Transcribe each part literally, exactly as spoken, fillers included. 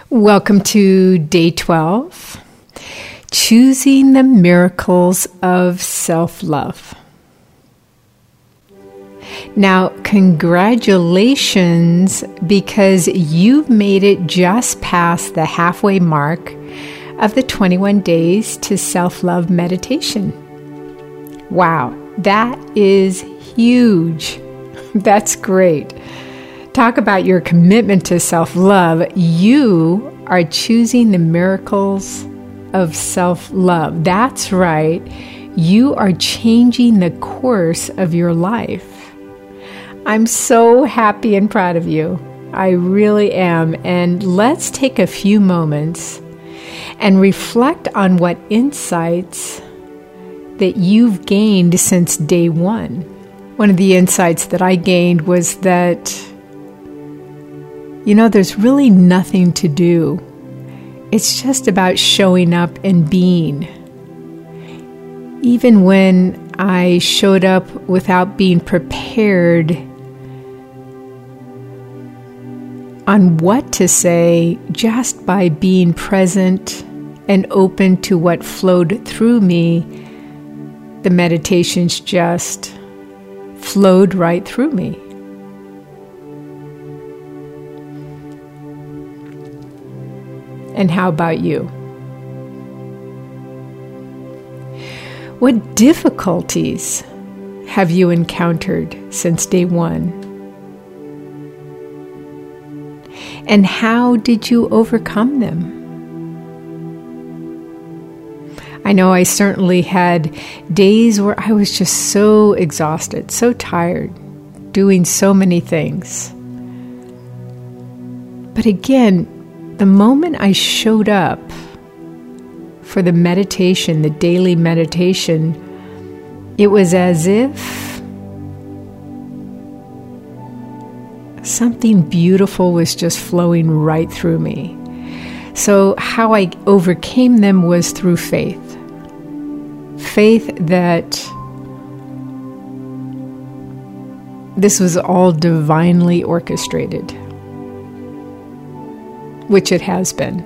Welcome to day twelve, Choosing the Miracles of Self-Love. Now, congratulations, because you've made it just past the halfway mark of the twenty-one days to self-love meditation. Wow, that is huge. That's great. Talk about your commitment to self-love. You are choosing the miracles of self-love. That's right. You are changing the course of your life. I'm so happy and proud of you. I really am. And let's take a few moments and reflect on what insights that you've gained since day one. One of the insights that I gained was that You know, there's really nothing to do. It's just about showing up and being. Even when I showed up without being prepared on what to say, just by being present and open to what flowed through me, the meditations just flowed right through me. And how about you? What difficulties have you encountered since day one? And how did you overcome them? I know I certainly had days where I was just so exhausted, so tired, doing so many things. But again, the moment I showed up for the meditation, the daily meditation, it was as if something beautiful was just flowing right through me. So how I overcame them was through faith. Faith that this was all divinely orchestrated, which it has been.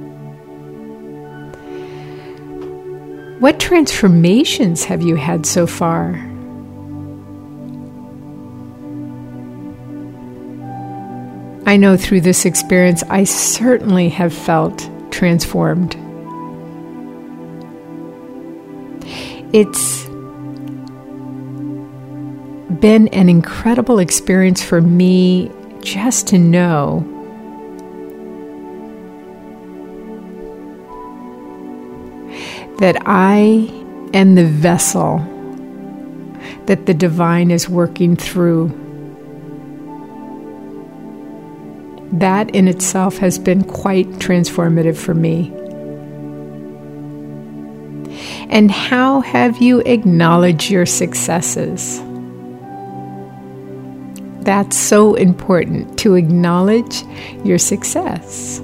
What transformations have you had so far? I know through this experience, I certainly have felt transformed. It's been an incredible experience for me just to know that I am the vessel that the divine is working through. That in itself has been quite transformative for me. And how have you acknowledged your successes? That's so important, to acknowledge your success.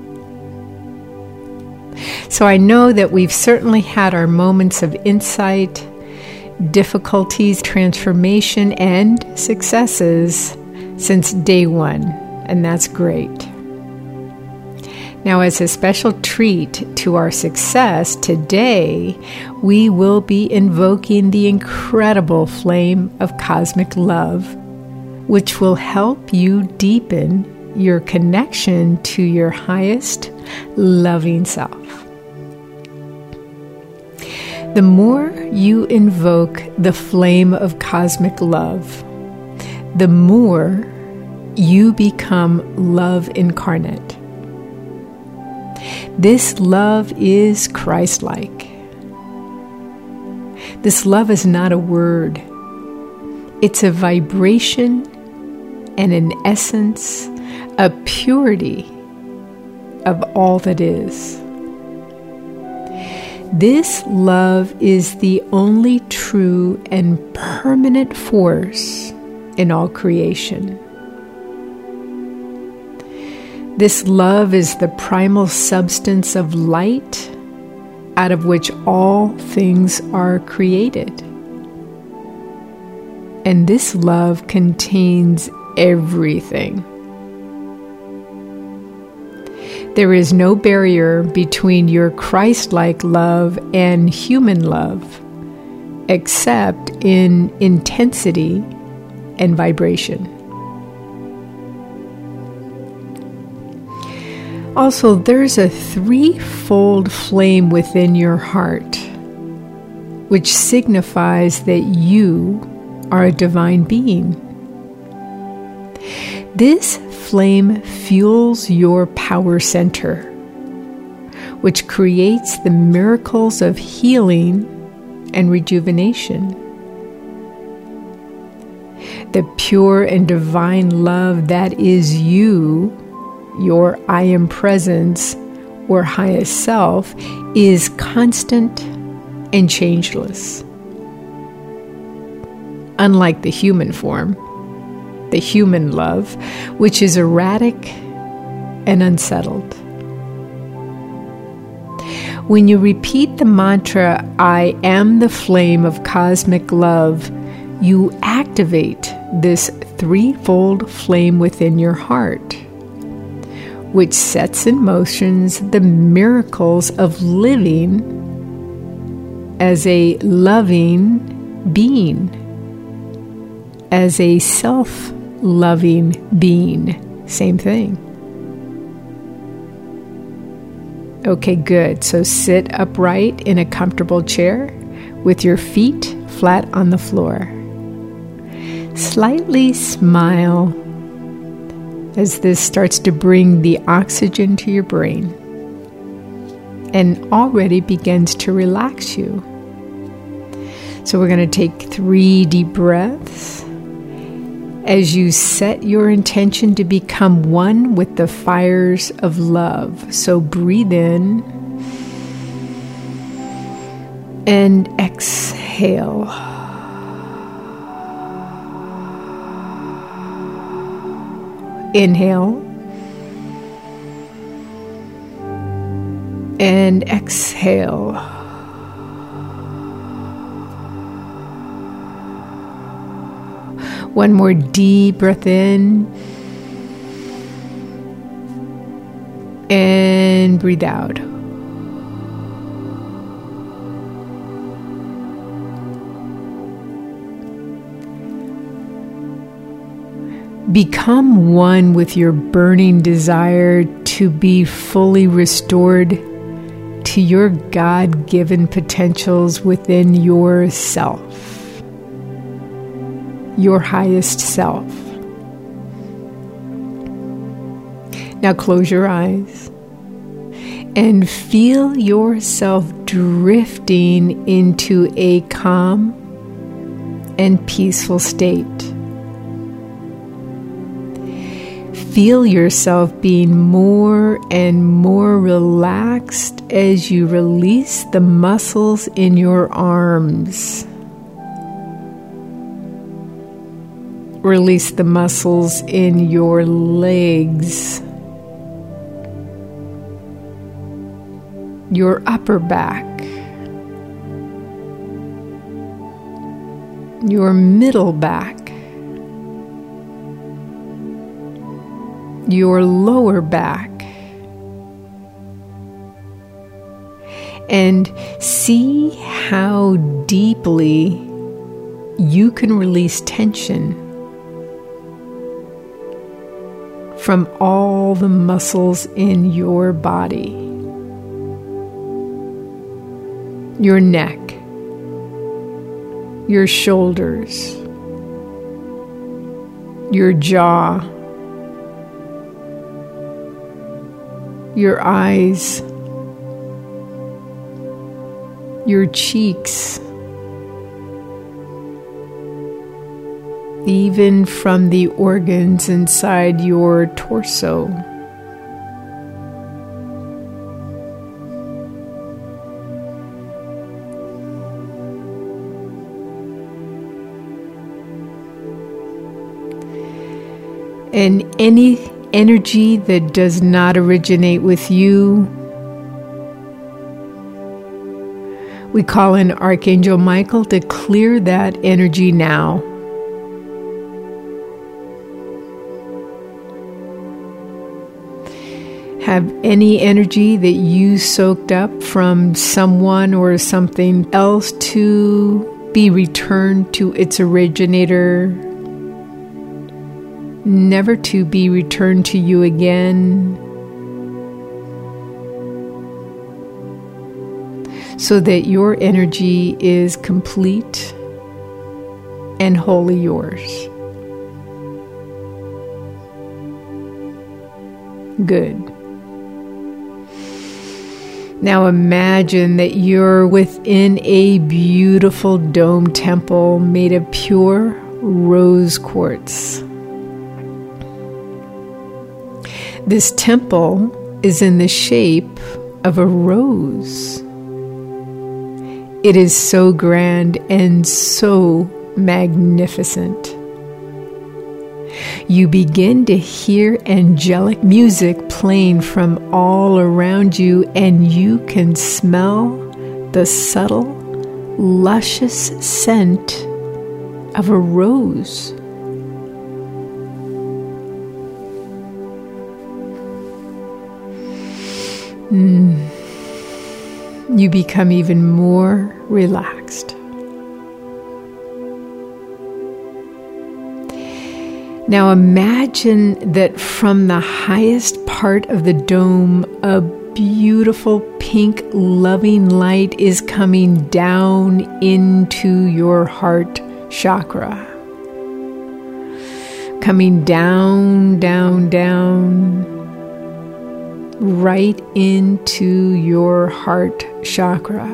So I know that we've certainly had our moments of insight, difficulties, transformation, and successes since day one, and that's great. Now, as a special treat to our success, today we will be invoking the incredible flame of cosmic love, which will help you deepen your connection to your highest loving self. The more you invoke the flame of cosmic love, the more you become love incarnate. This love is Christ-like. This love is not a word. It's a vibration and an essence, a purity of all that is. This love is the only true and permanent force in all creation. This love is the primal substance of light out of which all things are created. And this love contains everything. There is no barrier between your Christ-like love and human love, except in intensity and vibration. Also, there's a threefold flame within your heart, which signifies that you are a divine being. This flame fuels your power center, which creates the miracles of healing and rejuvenation. The pure and divine love that is you, your I Am Presence or highest self, is constant and changeless. Unlike the human form, the human love, which is erratic and unsettled. When you repeat the mantra, I am the flame of cosmic love, you activate this threefold flame within your heart, which sets in motion the miracles of living as a loving being, as a self-loving being. Same thing. Okay, good. So sit upright in a comfortable chair with your feet flat on the floor. Slightly smile as this starts to bring the oxygen to your brain and already begins to relax you. So we're going to take three deep breaths as you set your intention to become one with the fires of love. So breathe in and exhale. Inhale and exhale. One more deep breath in and breathe out. Become one with your burning desire to be fully restored to your God-given potentials within yourself, your highest self. Now close your eyes and feel yourself drifting into a calm and peaceful state. Feel yourself being more and more relaxed as you release the muscles in your arms. Release the muscles in your legs, your upper back, your middle back, your lower back, and see how deeply you can release tension from all the muscles in your body. Your neck, your shoulders, your jaw, your eyes, your cheeks, even from the organs inside your torso. And any energy that does not originate with you, we call in Archangel Michael to clear that energy now. Have any energy that you soaked up from someone or something else to be returned to its originator, never to be returned to you again, so that your energy is complete and wholly yours. Good. Now imagine that you're within a beautiful dome temple made of pure rose quartz. This temple is in the shape of a rose. It is so grand and so magnificent. You begin to hear angelic music playing from all around you, and you can smell the subtle, luscious scent of a rose. Mm. You become even more relaxed. Now imagine that from the highest part of the dome, a beautiful pink loving light is coming down into your heart chakra. Coming down, down, down, right into your heart chakra.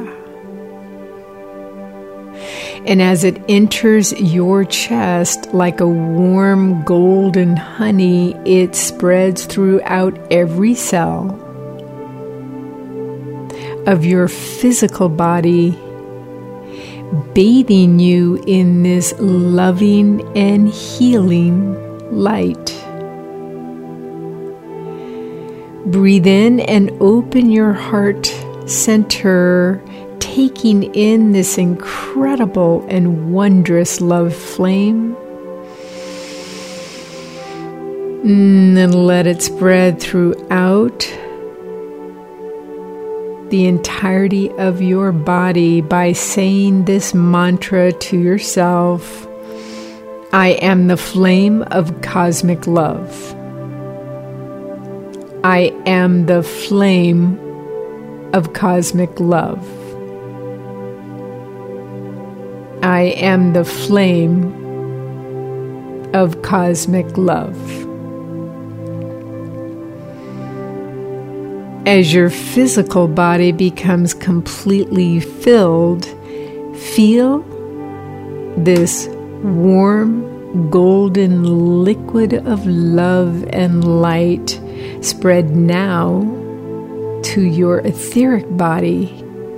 And as it enters your chest like a warm golden honey, it spreads throughout every cell of your physical body, bathing you in this loving and healing light. Breathe in and open your heart center, taking in this incredible and wondrous love flame. Mm, and let it spread throughout the entirety of your body by saying this mantra to yourself: I am the flame of cosmic love. I am the flame of cosmic love. I am the flame of cosmic love. As your physical body becomes completely filled, feel this warm, golden liquid of love and light spread now to your etheric body.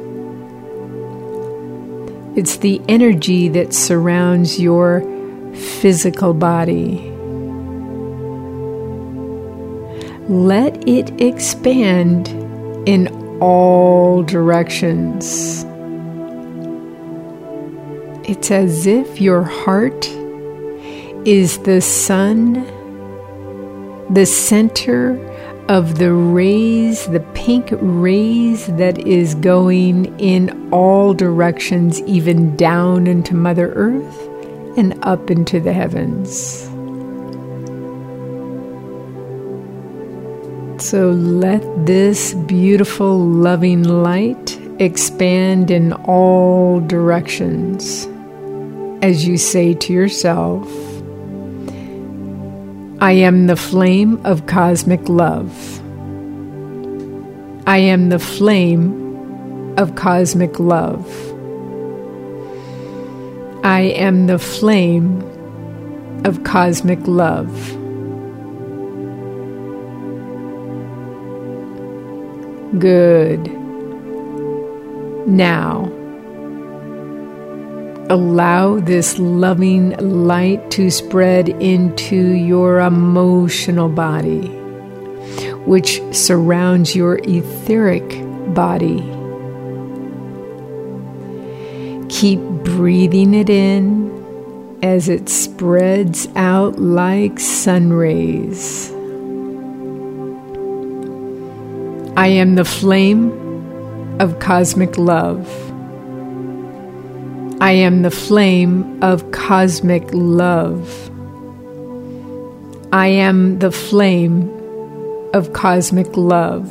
It's the energy that surrounds your physical body. Let it expand in all directions. It's as if your heart is the sun, the center of the rays, the pink rays that is going in all directions, even down into Mother Earth and up into the heavens. So let this beautiful, loving light expand in all directions as you say to yourself, I am the flame of cosmic love. I am the flame of cosmic love. I am the flame of cosmic love. Good. Now, allow this loving light to spread into your emotional body, which surrounds your etheric body. Keep breathing it in as it spreads out like sun rays. I am the flame of cosmic love. I am the flame of cosmic love. I am the flame of cosmic love.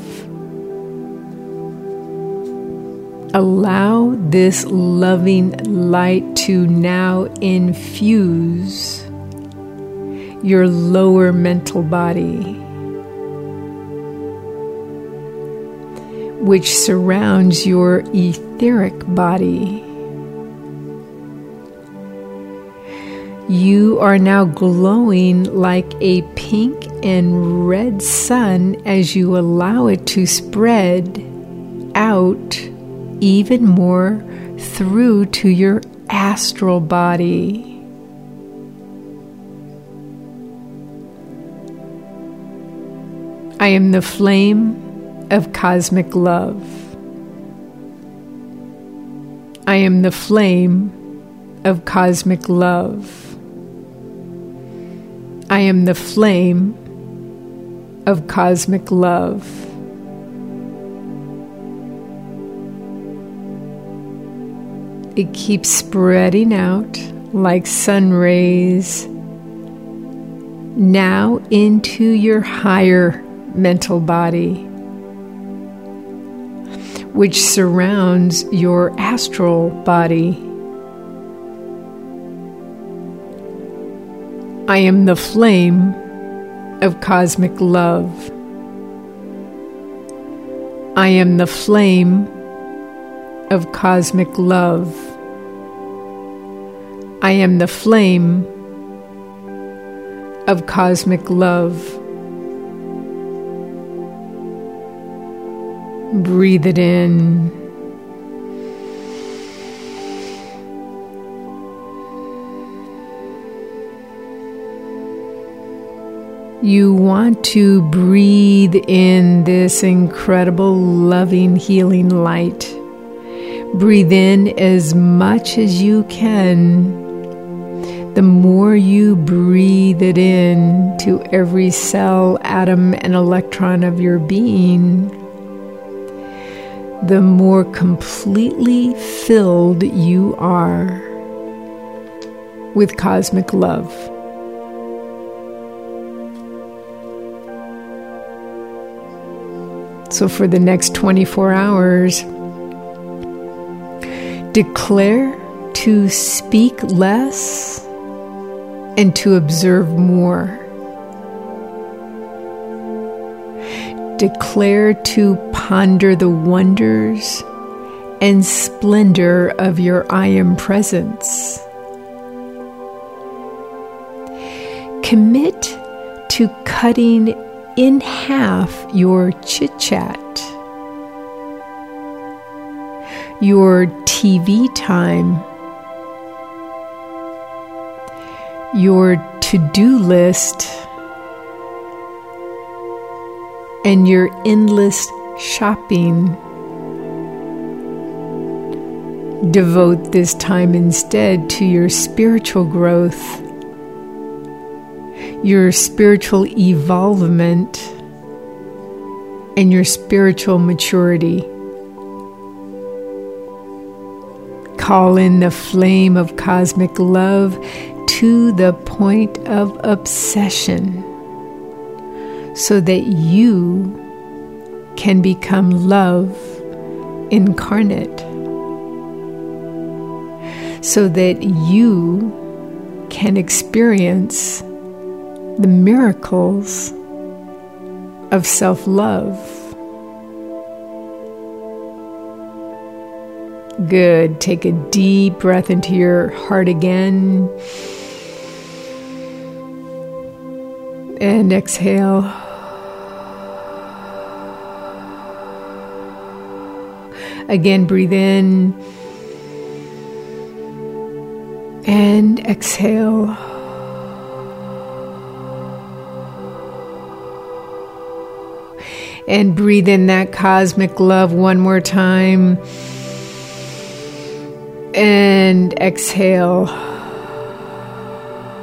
Allow this loving light to now infuse your lower mental body, which surrounds your etheric body. You are now glowing like a pink and red sun as you allow it to spread out even more through to your astral body. I am the flame of cosmic love. I am the flame of cosmic love. I am the flame of cosmic love. It keeps spreading out like sun rays now into your higher mental body, which surrounds your astral body. I am the flame of cosmic love. I am the flame of cosmic love. I am the flame of cosmic love. Breathe it in. You want to breathe in this incredible, loving, healing light. Breathe in as much as you can. The more you breathe it in to every cell, atom, and electron of your being, the more completely filled you are with cosmic love. So for the next twenty-four hours, declare to speak less and to observe more. Declare to ponder the wonders and splendor of your I Am presence. Commit to cutting in half your chit-chat, your T V time, your to-do list, and your endless shopping. Devote this time instead to your spiritual growth, your spiritual evolvement, and your spiritual maturity. Call in the flame of cosmic love to the point of obsession so that you can become love incarnate, so that you can experience the miracles of self-love. Good. Take a deep breath into your heart again. And exhale. Again, breathe in. And exhale. And breathe in that cosmic love one more time. And exhale.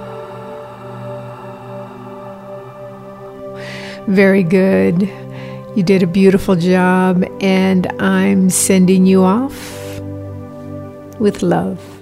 Very good. You did a beautiful job, and I'm sending you off with love.